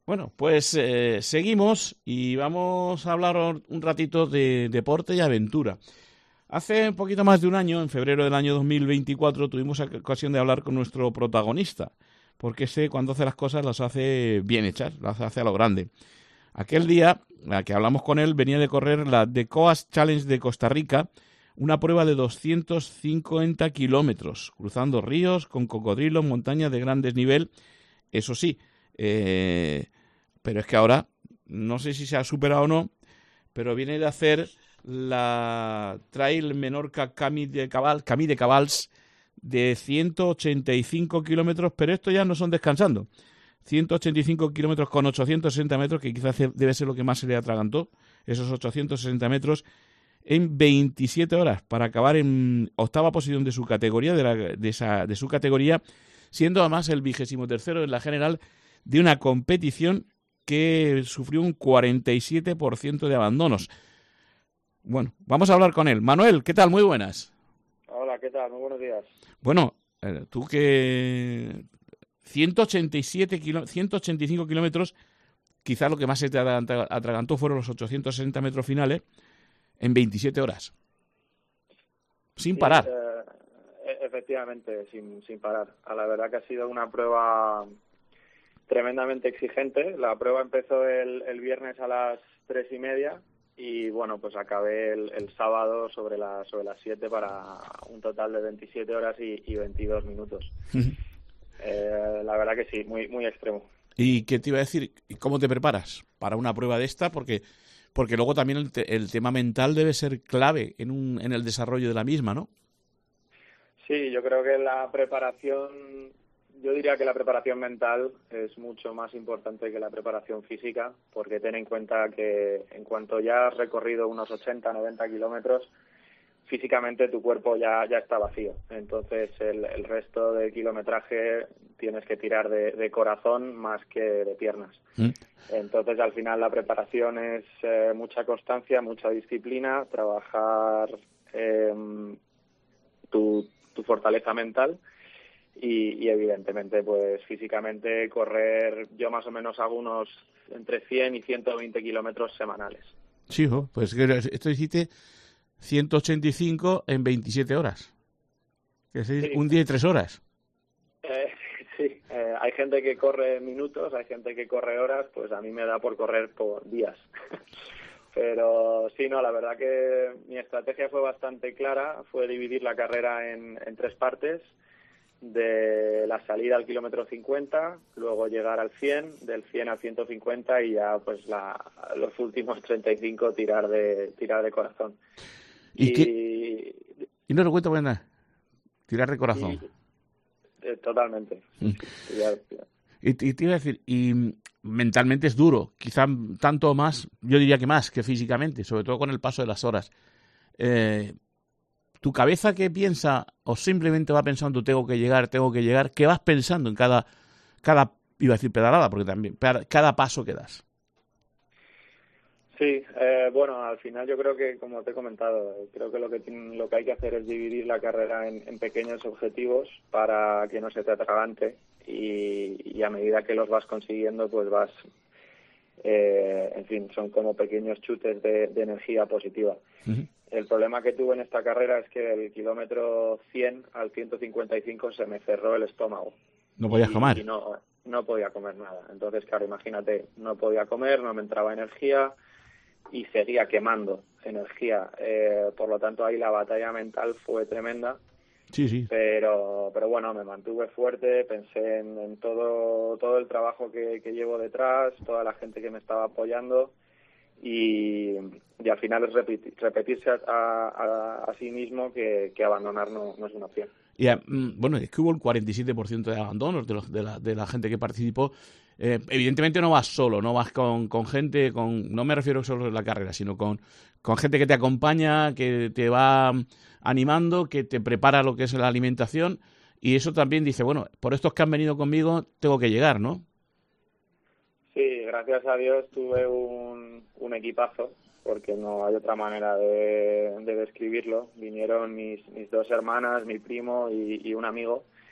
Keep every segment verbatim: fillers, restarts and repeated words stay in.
Bueno, pues eh, seguimos y vamos a hablar un ratito de deporte y aventura. Hace un poquito más de un año, en febrero del año dos mil veinticuatro, tuvimos ocasión de hablar con nuestro protagonista, porque ese cuando hace las cosas las hace bien hechas, las hace a lo grande. Aquel día, la que hablamos con él, venía de correr la The Coast Challenge de Costa Rica, una prueba de doscientos cincuenta kilómetros, cruzando ríos, con cocodrilos, montañas de gran desnivel. Eso sí, eh, pero es que ahora, no sé si se ha superado o no, pero viene de hacer la Trail Menorca Camí de Cabal, Camí de Cabals de ciento ochenta y cinco kilómetros, pero esto ya no son descansando. ciento ochenta y cinco kilómetros con ochocientos sesenta metros, que quizás debe ser lo que más se le atragantó, esos ochocientos sesenta metros, en veintisiete horas, para acabar en octava posición de su categoría, de, la, de, esa, de su categoría, siendo además el vigésimo tercero en la general de una competición que sufrió un cuarenta y siete por ciento de abandonos. Bueno, vamos a hablar con él. Manuel, ¿qué tal? Muy buenas. Hola, ¿qué tal? Muy buenos días. Bueno, eh, tú que ciento ochenta y siete kilo... ciento ochenta y cinco kilómetros, quizás lo que más se te atragantó fueron los ochocientos sesenta metros finales en veintisiete horas. Sin sí, parar. Eh, efectivamente, sin, sin parar. A la verdad que ha sido una prueba tremendamente exigente. La prueba empezó el, el viernes a las tres y media y bueno, pues acabé el, el sábado sobre, la, sobre las siete para un total de veintisiete horas y, y veintidós minutos. eh, la verdad que sí, muy, muy extremo. ¿Y qué te iba a decir? ¿Cómo te preparas para una prueba de esta? Porque, porque luego también el, te, el tema mental debe ser clave en, un, en el desarrollo de la misma, ¿no? Sí, yo creo que la preparación, yo diría que la preparación mental es mucho más importante que la preparación física, porque ten en cuenta que en cuanto ya has recorrido unos ochenta, noventa kilómetros, físicamente tu cuerpo ya, ya está vacío. Entonces el, el resto del kilometraje tienes que tirar de, de corazón más que de piernas. ¿Mm? Entonces al final la preparación es eh, mucha constancia, mucha disciplina, trabajar eh, tu, tu fortaleza mental y, y evidentemente pues físicamente correr, yo más o menos hago unos entre cien y ciento veinte kilómetros semanales. Sí, pues esto hiciste ciento ochenta y cinco en veintisiete horas. Es decir, sí. Un día y tres horas. Eh, sí, eh, hay gente que corre minutos, hay gente que corre horas, pues a mí me da por correr por días. Pero sí, no, la verdad que mi estrategia fue bastante clara, fue dividir la carrera en, en tres partes, de la salida al kilómetro cincuenta, luego llegar al cien, del cien al ciento cincuenta y ya pues la, los últimos treinta y cinco tirar de tirar de corazón. ¿Y, y, qué? ¿Y no recuento buena? Tirar de corazón. Y, eh, totalmente. Mm. Tirar, tirar. Y, y te iba a decir, y mentalmente es duro, quizá tanto más, yo diría que más que físicamente, sobre todo con el paso de las horas. Eh, ¿Tu cabeza qué piensa o simplemente va pensando tengo que llegar, tengo que llegar? ¿Qué vas pensando en cada, cada iba a decir pedalada, porque también, cada paso que das? Sí, eh, bueno, al final yo creo que, como te he comentado, creo que lo que, lo que hay que hacer es dividir la carrera en, en pequeños objetivos para que no se te atragante y, y a medida que los vas consiguiendo, pues vas, eh, en fin, son como pequeños chutes de, de energía positiva. Uh-huh. El problema que tuve en esta carrera es que del kilómetro cien al ciento cincuenta y cinco se me cerró el estómago. ¿No podías y, comer? Y no, no podía comer nada. Entonces, claro, imagínate, no podía comer, no me entraba energía y seguía quemando energía. Eh, por lo tanto, ahí la batalla mental fue tremenda. Sí, sí. Pero, pero bueno, me mantuve fuerte, pensé en, en todo, todo el trabajo que, que llevo detrás, toda la gente que me estaba apoyando. Y, y al final es repetir, repetirse a, a, a sí mismo que, que abandonar no, no es una opción. Y, bueno, es que hubo el cuarenta y siete por ciento de abandonos de, los, de, la, de la gente que participó. Eh, evidentemente no vas solo, no vas con, con gente, con no me refiero solo a la carrera, sino con, con gente que te acompaña, que te va animando, que te prepara lo que es la alimentación. Y eso también dice, bueno, por estos que han venido conmigo tengo que llegar, ¿no? Sí, gracias a Dios tuve un, un equipazo, porque no hay otra manera de, de describirlo. Vinieron mis, mis dos hermanas, mi primo y, y un amigo,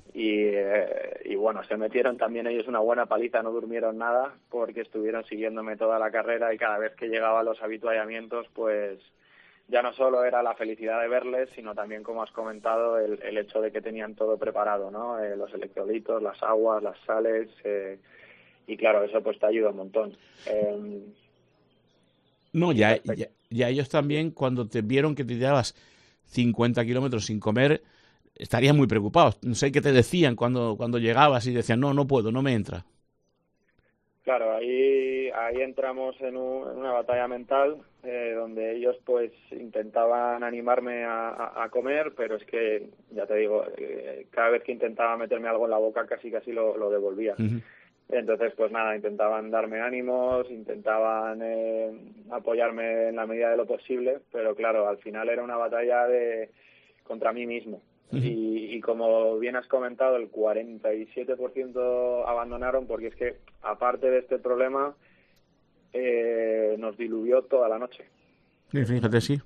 y, eh, y bueno, se metieron también ellos una buena paliza, no durmieron nada porque estuvieron siguiéndome toda la carrera y cada vez que llegaba a los habituallamientos, pues ya no solo era la felicidad de verles, sino también, como has comentado, el, el hecho de que tenían todo preparado, ¿no? Eh, los electrolitos, las aguas, las sales, eh, y claro, eso pues te ayuda un montón. Eh, no, ya, ya, ya ellos también, cuando te vieron que te llevabas cincuenta kilómetros sin comer, estarían muy preocupados. No sé qué te decían cuando, cuando llegabas y decían, no, no puedo, no me entra. Claro, ahí ahí entramos en, un, en una batalla mental eh, donde ellos pues intentaban animarme a, a, a comer, pero es que, ya te digo, eh, cada vez que intentaba meterme algo en la boca casi casi lo, lo devolvía. Uh-huh. Entonces, pues nada, intentaban darme ánimos, intentaban eh, apoyarme en la medida de lo posible, pero claro, al final era una batalla de contra mí mismo. Uh-huh. Y, y como bien has comentado, el cuarenta y siete por ciento abandonaron porque es que, aparte de este problema, eh, nos diluvió toda la noche. Sí, fíjate, sí.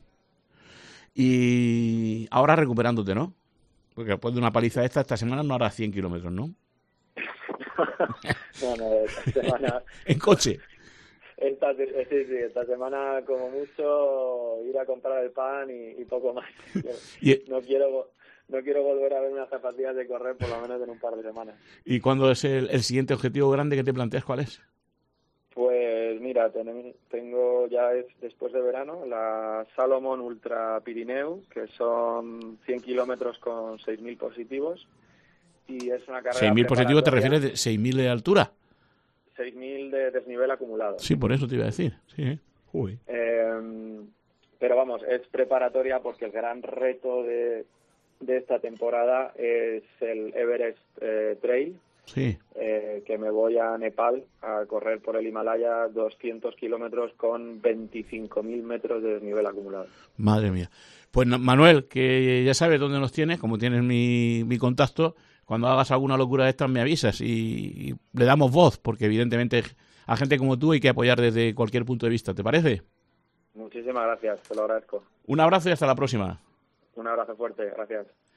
Y ahora recuperándote, ¿no? Porque después de una paliza esta, esta semana no harás cien kilómetros, ¿no? no, no, esta semana... ¿En coche? Esta, sí, sí, esta semana como mucho ir a comprar el pan y, y poco más. ¿Y? No quiero... No quiero volver a ver unas zapatillas de correr por lo menos en un par de semanas. ¿Y cuándo es el, el siguiente objetivo grande que te planteas? ¿Cuál es? Pues mira, ten, tengo ya es después de verano la Salomon Ultra Pirineu, que son cien kilómetros con seis mil positivos. Y es una carrera... ¿seis mil positivos te refieres de seis mil de altura? seis mil de desnivel acumulado. Sí, por eso te iba a decir. Sí, uy. Eh, pero vamos, es preparatoria porque el gran reto de... de esta temporada es el Everest eh, Trail, sí. eh, que me voy a Nepal a correr por el Himalaya doscientos kilómetros con veinticinco mil metros de desnivel acumulado. Madre mía. Pues Manuel, que ya sabes dónde nos tienes, como tienes mi, mi contacto, cuando hagas alguna locura de estas me avisas y, y le damos voz, porque evidentemente a gente como tú hay que apoyar desde cualquier punto de vista, ¿te parece? Muchísimas gracias, te lo agradezco. Un abrazo y hasta la próxima. Un abrazo fuerte, gracias.